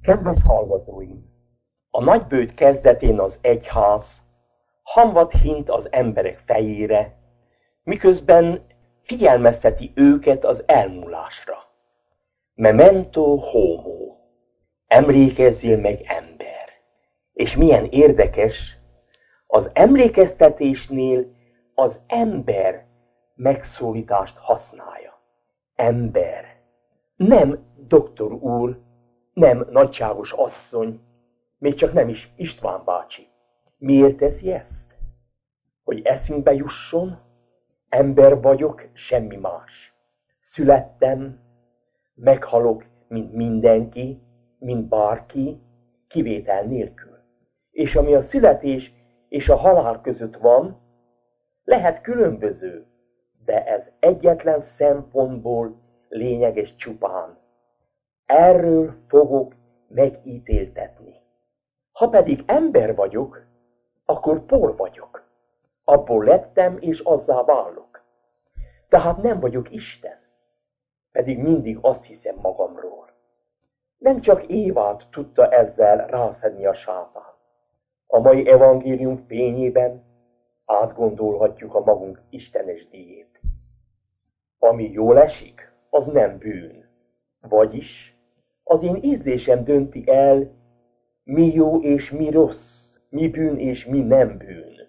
Kedves hallgatóim! A nagybőjt kezdetén az egyház hamvat hint az emberek fejére, miközben figyelmezteti őket az elmúlásra. Memento homo, emlékezzél meg ember. És milyen érdekes, az emlékeztetésnél az ember megszólítást használja. Ember. Nem doktor úr, nem nagyságos asszony, még csak nem is István bácsi. Miért teszi ezt? Hogy eszünkbe jusson, ember vagyok, semmi más. Születtem, meghalok, mint mindenki, mint bárki, kivétel nélkül. És ami a születés és a halál között van, lehet különböző, de ez egyetlen szempontból lényeges csupán. Erről fogok megítéltetni. Ha pedig ember vagyok, akkor por vagyok. Abból lettem, és azzá válok. Tehát nem vagyok Isten. Pedig mindig azt hiszem magamról. Nem csak Évát tudta ezzel rászedni a sátán. A mai evangélium fényében átgondolhatjuk a magunk istenes díjét. Ami jól esik, az nem bűn. Vagyis az én ízlésem dönti el, mi jó és mi rossz, mi bűn és mi nem bűn.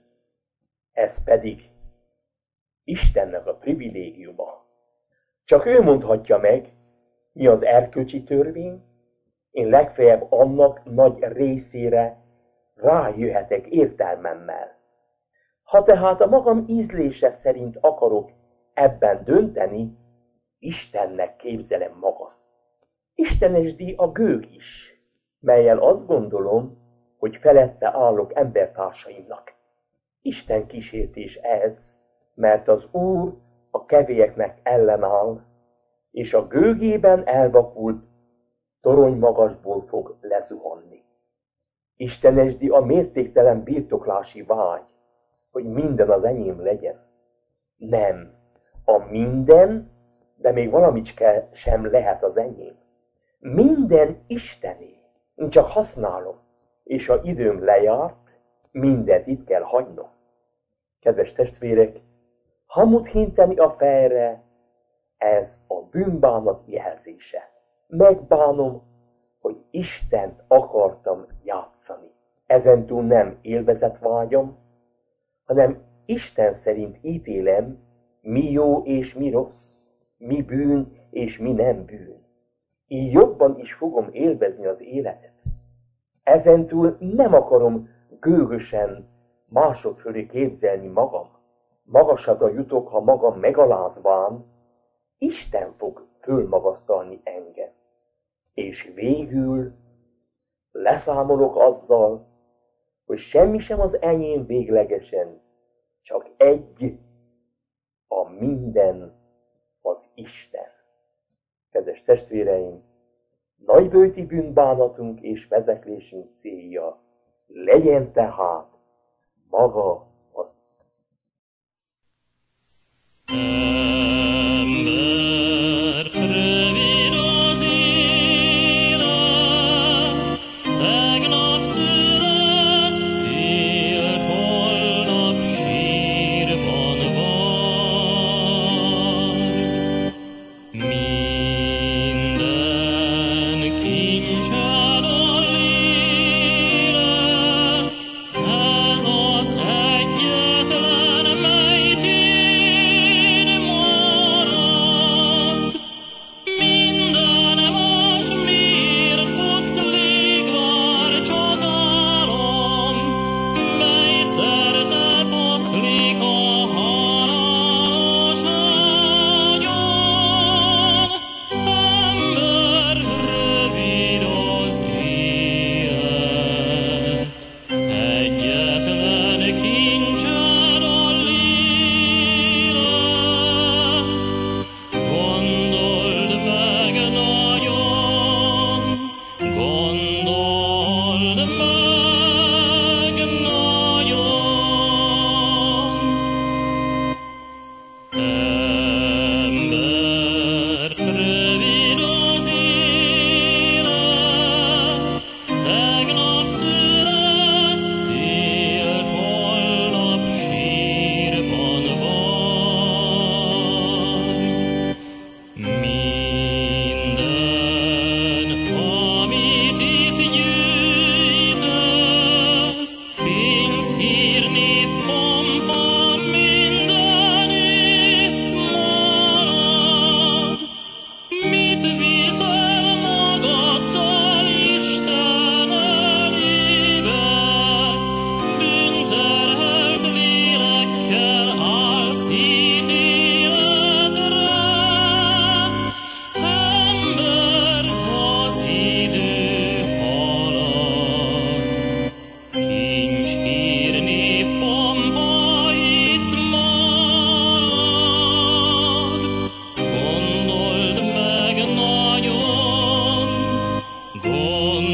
Ez pedig Istennek a privilégiuma. Csak ő mondhatja meg, mi az erkölcsi törvény, én legfeljebb annak nagy részére rájöhetek értelmemmel. Ha tehát a magam ízlése szerint akarok ebben dönteni, Istennek képzelem magam. Istenes díj a gőg is, mellyel azt gondolom, hogy felette állok embertársaimnak. Isten kísértés ez, mert az Úr a kevélyeknek ellenáll, és a gőgében elvakult toronymagasból fog lezuhanni. Istenes díj a mértéktelen birtoklási vágy, hogy minden az enyém legyen. Nem, a minden, de még valamicske sem lehet az enyém. Minden Istené, én csak használom, és ha időm lejárt, mindent itt kell hagynom. Kedves testvérek, hamut hinteni a fejre, ez a bűnbánat jelzése. Megbánom, hogy Istent akartam játszani. Ezentúl nem élvezetvágyam, hanem Isten szerint ítélem, mi jó és mi rossz, mi bűn és mi nem bűn. Így jobban is fogom élvezni az életet. Ezentúl nem akarom gőgösen mások fölé képzelni magam. Magasabbra jutok, ha magam megalázván, Isten fog fölmagasztalni engem. És végül leszámolok azzal, hogy semmi sem az enyém véglegesen, csak egy, a minden az Isten. Kedves testvéreim, nagybőjti bűnbánatunk és vezeklésünk célja legyen tehát maga az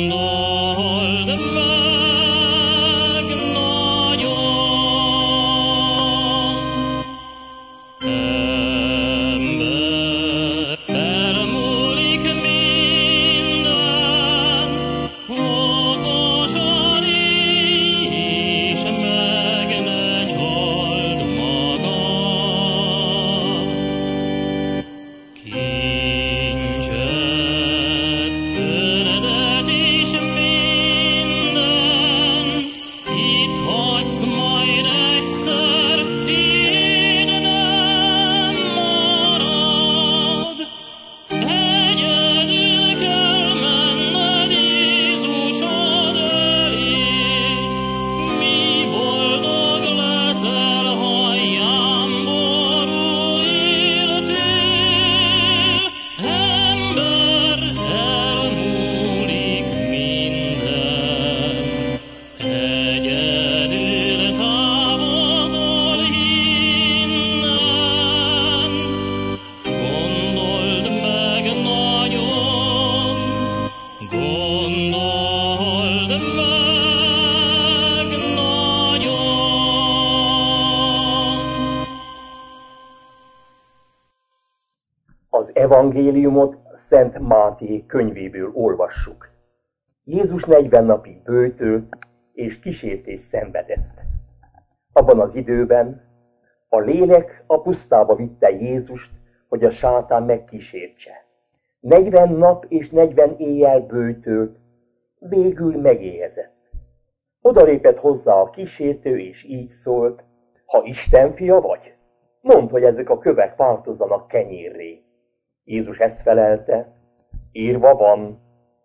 Az evangéliumot Szent Máté könyvéből olvassuk. Jézus 40 napig böjtölt és kísértést szenvedett. Abban az időben a lélek a pusztába vitte Jézust, hogy a sátán megkísértse. 40 nap és 40 éjjel böjtölt, végül megéhezett. Odalépett hozzá a kísértő, és így szólt: ha Isten fia vagy, mondd, hogy ezek a kövek változzanak kenyérré. Jézus ezt felelte: írva van,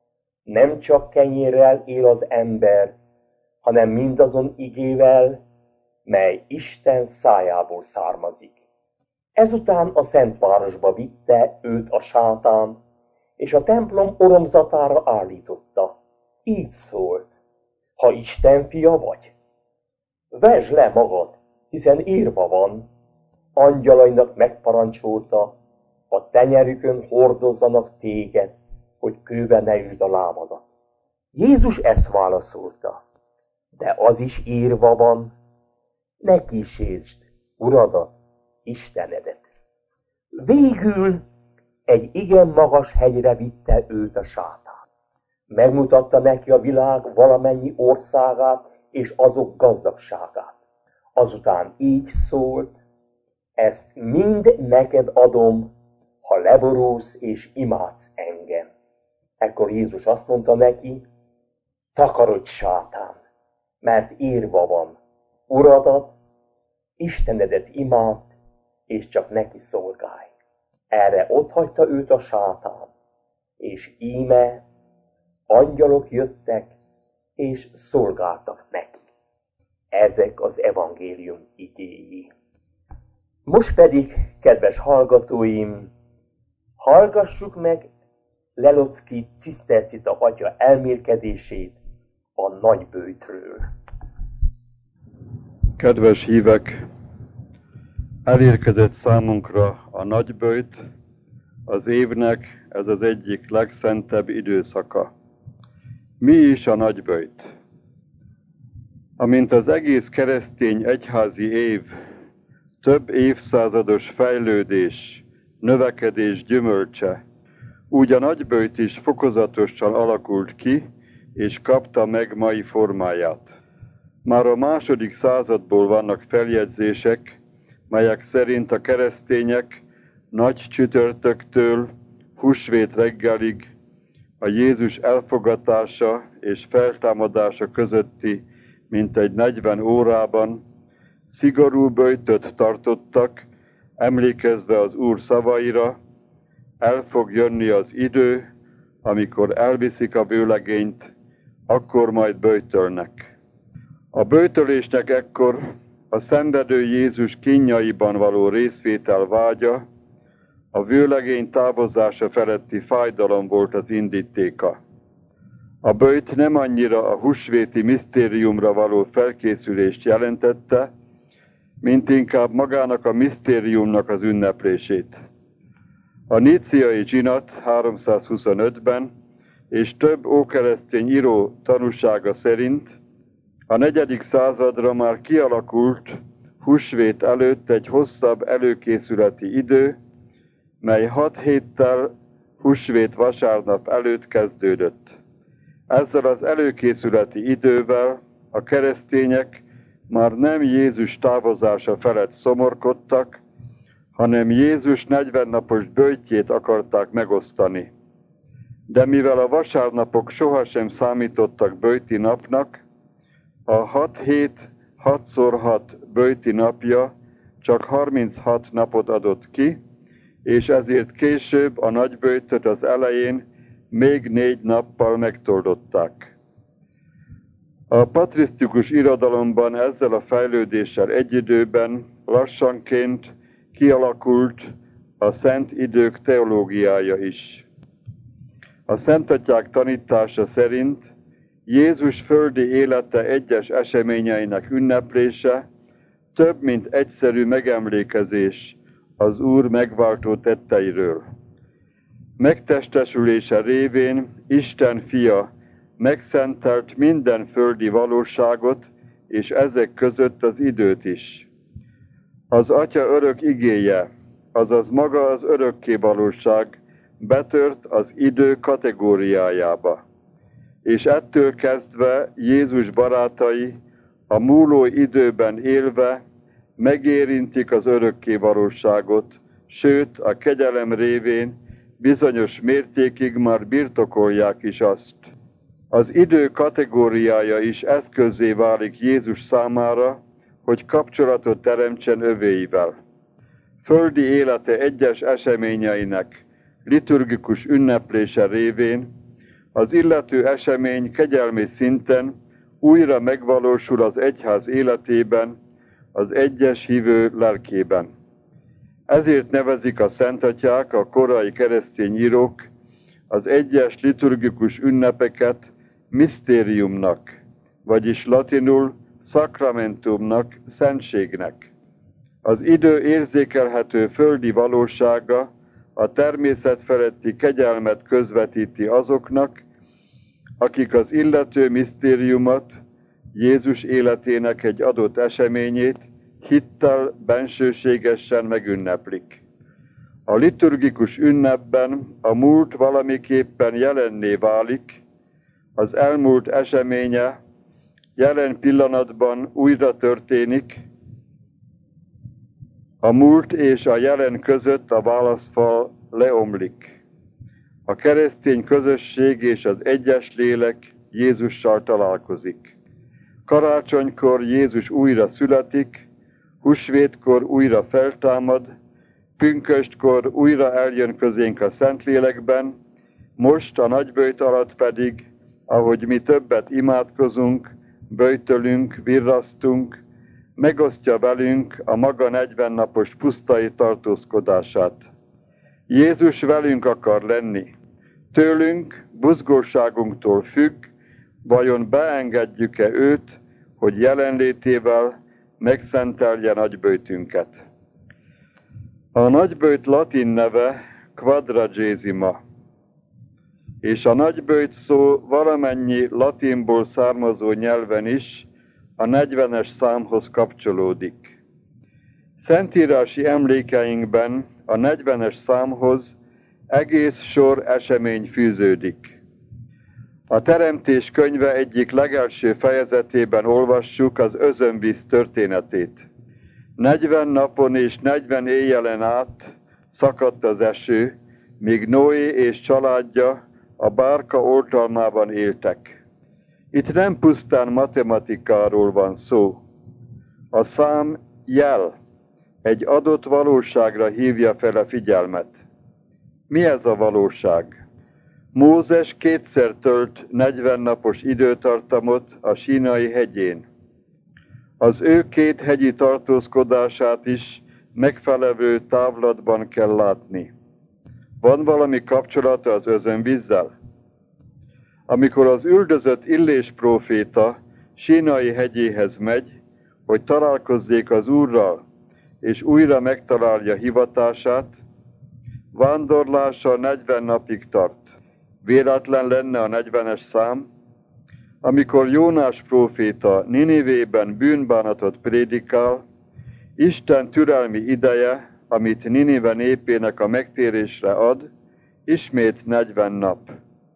nem csak kenyérrel él az ember, hanem mindazon igével, mely Isten szájából származik. Ezután a Szentvárosba vitte őt a sátán, és a templom oromzatára állította. Így szólt: ha Isten fia vagy, vesd le magad, hiszen írva van, angyalainak megparancsolta, a tenyerükön hordozzanak téged, hogy kőbe ne üsd a lábadat. Jézus ezt válaszolta: de az is írva van, ne kísértsd Uradat, Istenedet. Végül egy igen magas hegyre vitte őt a sátán. Megmutatta neki a világ valamennyi országát és azok gazdagságát. Azután így szólt: ezt mind neked adom, ha leborulsz és imádsz engem. Ekkor Jézus azt mondta neki: takarodj, sátán, mert írva van, Uradat, Istenedet imádd, és csak neki szolgálj. Erre otthagyta őt a sátán, és íme angyalok jöttek, és szolgáltak neki. Ezek az evangélium igéi. Most pedig, kedves hallgatóim, hallgassuk meg Lelocki cisztercita atya elmélkedését a nagyböjtről. Kedves hívek, elérkezett számunkra a nagyböjt, az évnek ez az egyik legszentebb időszaka. Mi is a nagyböjt? Amint az egész keresztény egyházi év több évszázados fejlődés, növekedés gyümölcse, úgy a nagyböjt is fokozatosan alakult ki, és kapta meg mai formáját. Már a II. Századból vannak feljegyzések, melyek szerint a keresztények nagy csütörtöktől húsvét reggelig a Jézus elfogatása és feltámadása közötti mintegy 40 órában szigorú böjtöt tartottak, emlékezve az Úr szavaira: el fog jönni az idő, amikor elviszik a vőlegényt, akkor majd böjtölnek. A böjtölésnek ekkor a szenvedő Jézus kínjaiban való részvétel vágya, a vőlegény távozása feletti fájdalom volt az indítéka. A böjt nem annyira a húsvéti misztériumra való felkészülést jelentette, mint inkább magának a misztériumnak az ünneplését. A níciai zsinat 325-ben és több ókeresztény író tanúsága szerint a 4. századra már kialakult húsvét előtt egy hosszabb előkészületi idő, mely 6 héttel húsvét vasárnap előtt kezdődött. Ezzel az előkészületi idővel a keresztények már nem Jézus távozása felett szomorkodtak, hanem Jézus 40 napos böjtjét akarták megosztani. De mivel a vasárnapok sohasem számítottak böjti napnak, a 6 hét 6x6 böjti napja csak 36 napot adott ki, és ezért később a nagyböjtöt az elején még 4 nappal megtoldották. A patrisztikus irodalomban ezzel a fejlődéssel egy időben lassanként kialakult a szent idők teológiája is. A szentatyák tanítása szerint Jézus földi élete egyes eseményeinek ünneplése több, mint egyszerű megemlékezés az Úr megváltó tetteiről. Megtestesülése révén Isten fia megszentelt minden földi valóságot, és ezek között az időt is. Az Atya örök igéje, azaz maga az örökké valóság betört az idő kategóriájába, és ettől kezdve Jézus barátai a múló időben élve megérintik az örökké valóságot, sőt a kegyelem révén bizonyos mértékig már birtokolják is azt. Az idő kategóriája is eszközzé válik Jézus számára, hogy kapcsolatot teremtsen övéivel. Földi élete egyes eseményeinek liturgikus ünneplése révén az illető esemény kegyelmi szinten újra megvalósul az egyház életében, az egyes hívő lelkében. Ezért nevezik a szentatyák, a korai keresztény írók az egyes liturgikus ünnepeket misztériumnak, vagyis latinul sacramentumnak, szentségnek. Az idő érzékelhető földi valósága a természet feletti kegyelmet közvetíti azoknak, akik az illető misztériumot, Jézus életének egy adott eseményét hittel, bensőségesen megünneplik. A liturgikus ünnepben a múlt valamiképpen jelenné válik, az elmúlt eseménye jelen pillanatban újra történik, a múlt és a jelen között a válaszfal leomlik. A keresztény közösség és az egyes lélek Jézussal találkozik. Karácsonykor Jézus újra születik, húsvétkor újra feltámad, pünköstkor újra eljön közénk a Szentlélekben, most a nagyböjt alatt pedig, ahogy mi többet imádkozunk, böjtölünk, virrasztunk, megosztja velünk a maga 40 napos pusztai tartózkodását. Jézus velünk akar lenni. Tőlünk, buzgóságunktól függ, vajon beengedjük-e őt, hogy jelenlétével megszentelje nagyböjtünket. A nagyböjt latin neve quadragesima, és a nagyböjt szó valamennyi latinból származó nyelven is a 40-es számhoz kapcsolódik. Szentírási emlékeinkben a 40-es számhoz egész sor esemény fűződik. A Teremtés könyve egyik legelső fejezetében olvassuk az özönvíz történetét. 40 napon és 40 éjjelen át szakadt az eső, míg Noé és családja a bárka oltalmában éltek. Itt nem pusztán matematikáról van szó. A szám jel, egy adott valóságra hívja fel a figyelmet. Mi ez a valóság? Mózes kétszer tölt 40 napos időtartamot a Sínai hegyén. Az ő 2 hegyi tartózkodását is megfelelő távlatban kell látni. Van valami kapcsolata az özönvízzel? Amikor az üldözött Illés próféta Sínai hegyéhez megy, hogy találkozzék az Úrral, és újra megtalálja hivatását, vándorlása 40 napig tart. Véletlen lenne a 40-es szám? Amikor Jónás próféta Ninivében bűnbánatot prédikál, Isten türelmi ideje, amit Ninive népének a megtérésre ad, ismét 40 nap.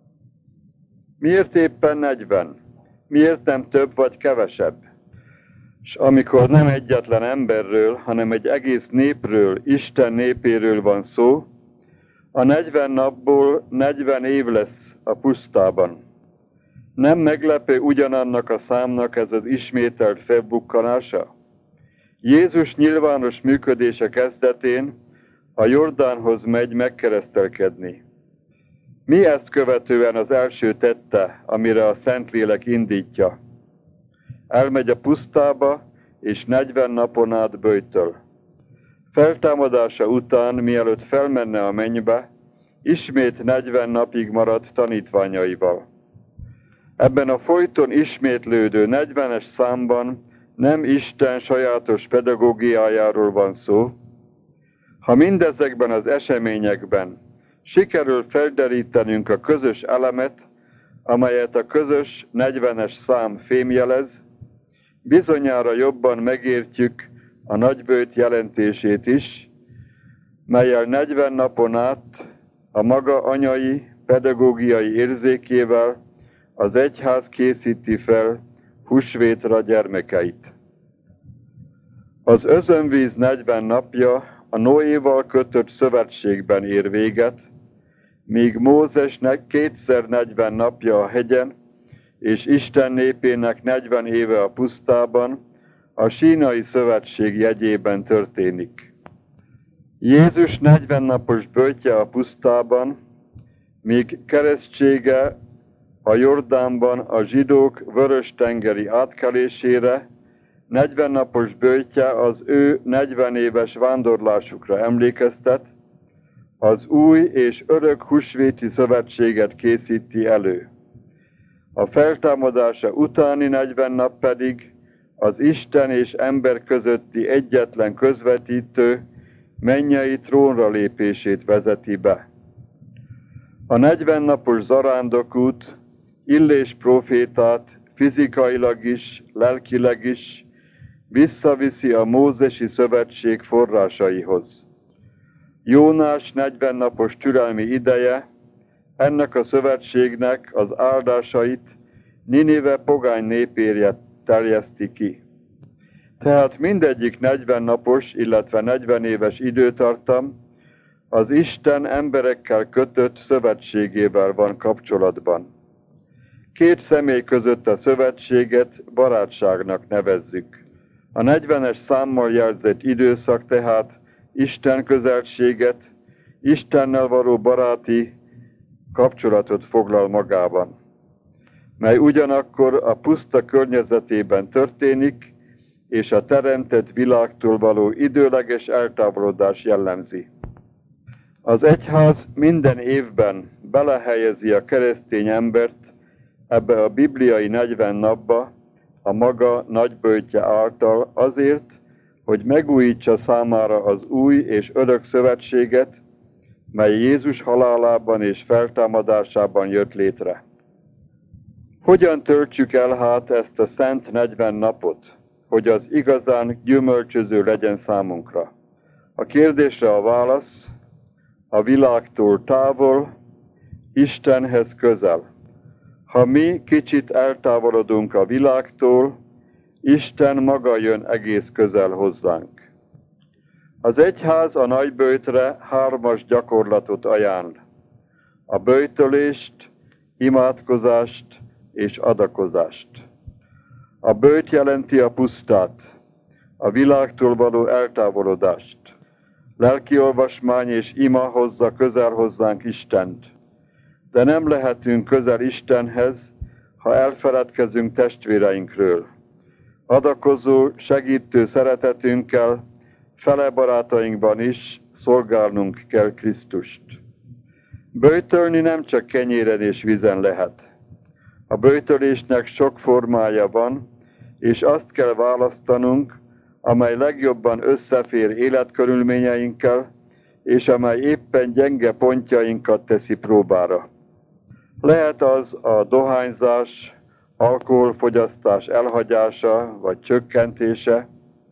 Miért éppen 40? Miért nem több vagy kevesebb? És amikor nem egyetlen emberről, hanem egy egész népről, Isten népéről van szó, a 40 napból 40 év lesz a pusztában. Nem meglepő ugyanannak a számnak ez az ismételt felbukkanása? Jézus nyilvános működése kezdetén a Jordánhoz megy megkeresztelkedni. Mi ezt követően az első tette, amire a Szentlélek indítja? Elmegy a pusztába, és 40 napon át böjtöl. Feltámadása után, mielőtt felmenne a mennybe, ismét 40 napig maradt tanítványaival. Ebben a folyton ismétlődő 40-es számban nem Isten sajátos pedagógiájáról van szó. Ha mindezekben az eseményekben sikerül felderítenünk a közös elemet, amelyet a közös 40-es szám fémjelez, bizonyára jobban megértjük a nagyböjt jelentését is, mellyel 40 napon át a maga anyai, pedagógiai érzékével az egyház készíti fel húsvétra gyermekeit. Az özönvíz 40 napja a Noéval kötött szövetségben ér véget, míg Mózesnek 2x40 napja a hegyen, és Isten népének 40 éve a pusztában, a sínai szövetség jegyében történik. Jézus 40 napos böjtje a pusztában, míg keresztsége a Jordánban a zsidók vörös-tengeri átkelésére, 40 napos böjtje az ő 40 éves vándorlásukra emlékeztet, az új és örök húsvéti szövetséget készíti elő. A feltámadása utáni 40 nap pedig az Isten és ember közötti egyetlen közvetítő mennyei trónra lépését vezeti be. A 40 napos zarándokút Illés prófétát fizikailag is, lelkileg is visszaviszi a mózesi szövetség forrásaihoz. Jónás 40 napos türelmi ideje ennek a szövetségnek az áldásait Ninive pogány népére terjeszti ki. Tehát mindegyik 40 napos, illetve 40 éves időtartam az Isten emberekkel kötött szövetségével van kapcsolatban. Két személy között a szövetséget barátságnak nevezzük. A 40-es számmal jelzett időszak tehát Isten közelséget, Istennel való baráti kapcsolatot foglal magában, mely ugyanakkor a puszta környezetében történik, és a teremtett világtól való időleges eltávolodás jellemzi. Az egyház minden évben belehelyezi a keresztény embert ebbe a bibliai 40 napba a maga nagyböjtje által azért, hogy megújítsa számára az új és örök szövetséget, mely Jézus halálában és feltámadásában jött létre. Hogyan töltsük el hát ezt a szent 40 napot, hogy az igazán gyümölcsöző legyen számunkra? A kérdésre a válasz: a világtól távol, Istenhez közel. Ha mi kicsit eltávolodunk a világtól, Isten maga jön egész közel hozzánk. Az egyház a nagyböjtre 3 gyakorlatot ajánl: a böjtölést, imádkozást és adakozást. A böjt jelenti a pusztát, a világtól való eltávolodást. Lelkiolvasmány és ima hozza közel hozzánk Istent. De nem lehetünk közel Istenhez, ha elfeledkezünk testvéreinkről. Adakozó, segítő szeretetünkkel fele barátainkban is szolgálnunk kell Krisztust. Böjtölni nem csak kenyéren és vízen lehet. A böjtölésnek sok formája van, és azt kell választanunk, amely legjobban összefér életkörülményeinkkel, és amely éppen gyenge pontjainkat teszi próbára. Lehet az a dohányzás, alkoholfogyasztás elhagyása vagy csökkentése,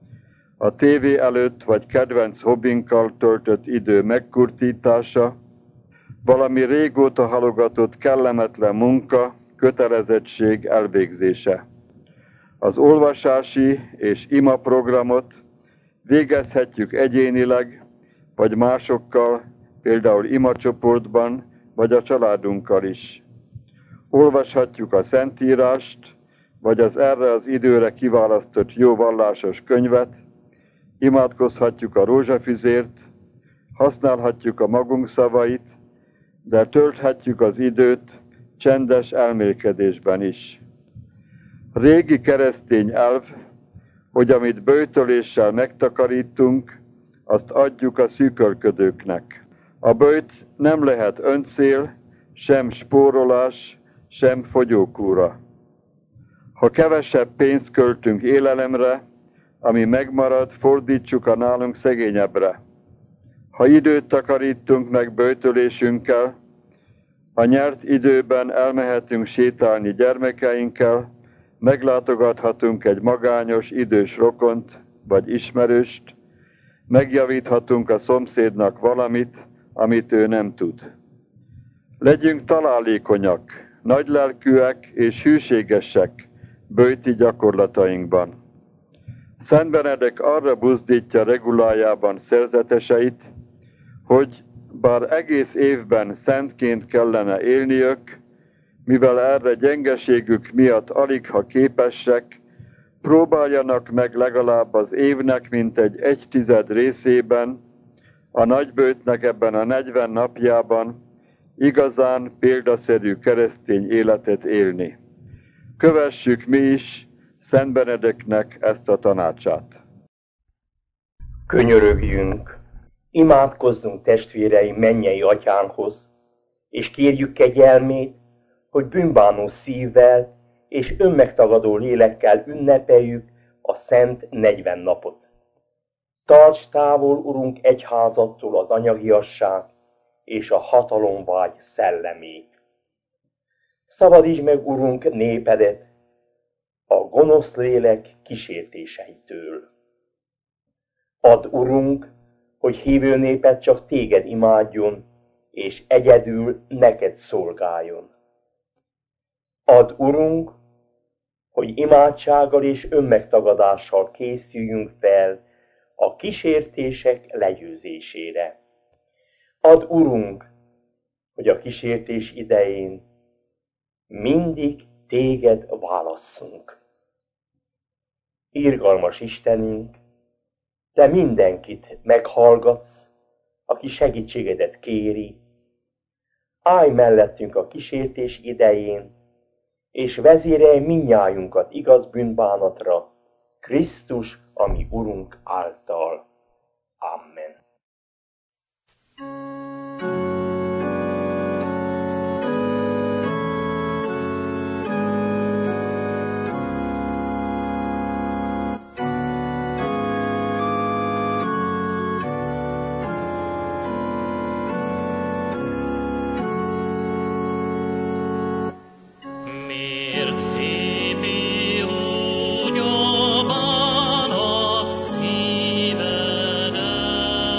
a tévé előtt vagy kedvenc hobbinkkal töltött idő megkurtítása, valami régóta halogatott kellemetlen munka, kötelezettség elvégzése. Az olvasási és ima programot végezhetjük egyénileg, vagy másokkal, például imacsoportban, vagy a családunkkal is. Olvashatjuk a Szentírást, vagy az erre az időre kiválasztott jó vallásos könyvet, imádkozhatjuk a rózsafüzért, használhatjuk a magunk szavait, de tölthetjük az időt csendes elmélkedésben is. Régi keresztény elv, hogy amit böjtöléssel megtakarítunk, azt adjuk a szűkölködőknek. A böjt nem lehet öncél, sem spórolás, sem fogyókúra. Ha kevesebb pénzt költünk élelemre, ami megmarad, fordítsuk a nálunk szegényebbre. Ha időt takarítunk meg böjtölésünkkel, a nyert időben elmehetünk sétálni gyermekeinkkel, meglátogathatunk egy magányos, idős rokont vagy ismerőst, megjavíthatunk a szomszédnak valamit, amit ő nem tud. Legyünk találékonyak, nagylelkűek és hűségesek böjti gyakorlatainkban. Szent Benedek arra buzdítja regulájában szerzeteseit, hogy bár egész évben szentként kellene élniük, mivel erre gyengeségük miatt aligha képesek, próbáljanak meg legalább az évnek mintegy 1/10 részében, a nagyböjtnek ebben a 40 napjában igazán példaszerű keresztény életet élni. Kövessük mi is Szent Benedeknek ezt a tanácsát. Könyörögjünk, imádkozzunk testvéreim mennyei atyánkhoz, és kérjük kegyelmét, hogy bűnbánó szívvel és önmegtagadó lélekkel ünnepeljük a szent 40 napot. Tarts távol, Urunk, egyházattól az anyagiasság és a hatalomvágy szellemét. Szabadítsd meg, Urunk, népedet a gonosz lélek kísértéseitől. Add, Urunk, hogy hívő néped csak téged imádjon, és egyedül neked szolgáljon. Add, Urunk, hogy imádsággal és önmegtagadással készüljünk fel a kísértések legyőzésére. Add, Urunk, hogy a kísértés idején mindig téged válasszunk. Irgalmas Istenünk, te mindenkit meghallgatsz, aki segítségedet kéri. Állj mellettünk a kísértés idején, és vezérelj mindnyájunkat igaz bűnbánatra, Krisztus, a mi Urunk által. Amen. Szívedet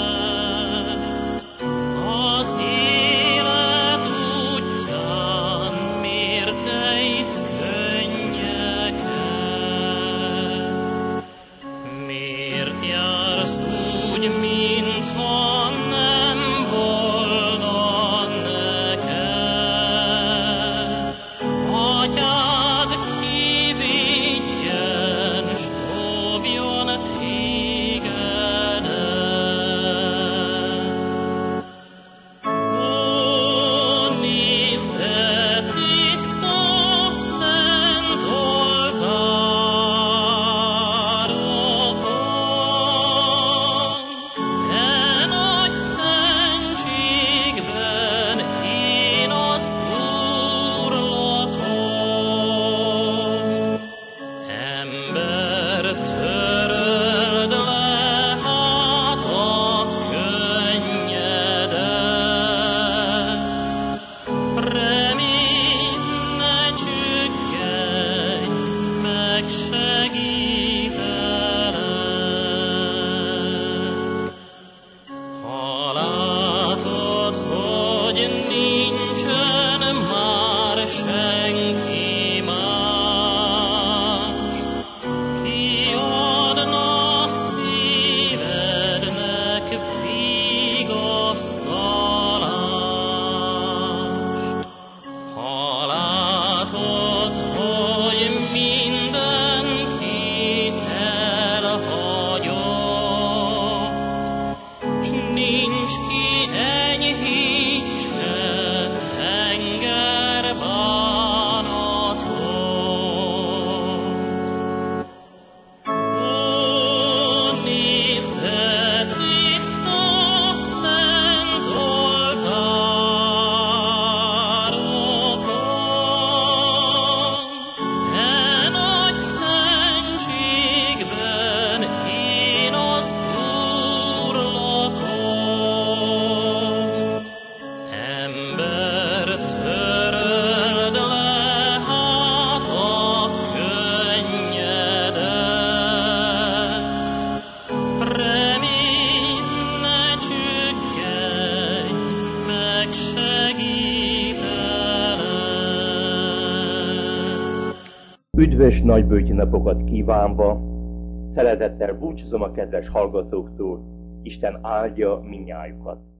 Üdvös nagyböjti napokat kívánva, szeretettel búcsúzom a kedves hallgatóktól, Isten áldja mindnyájukat.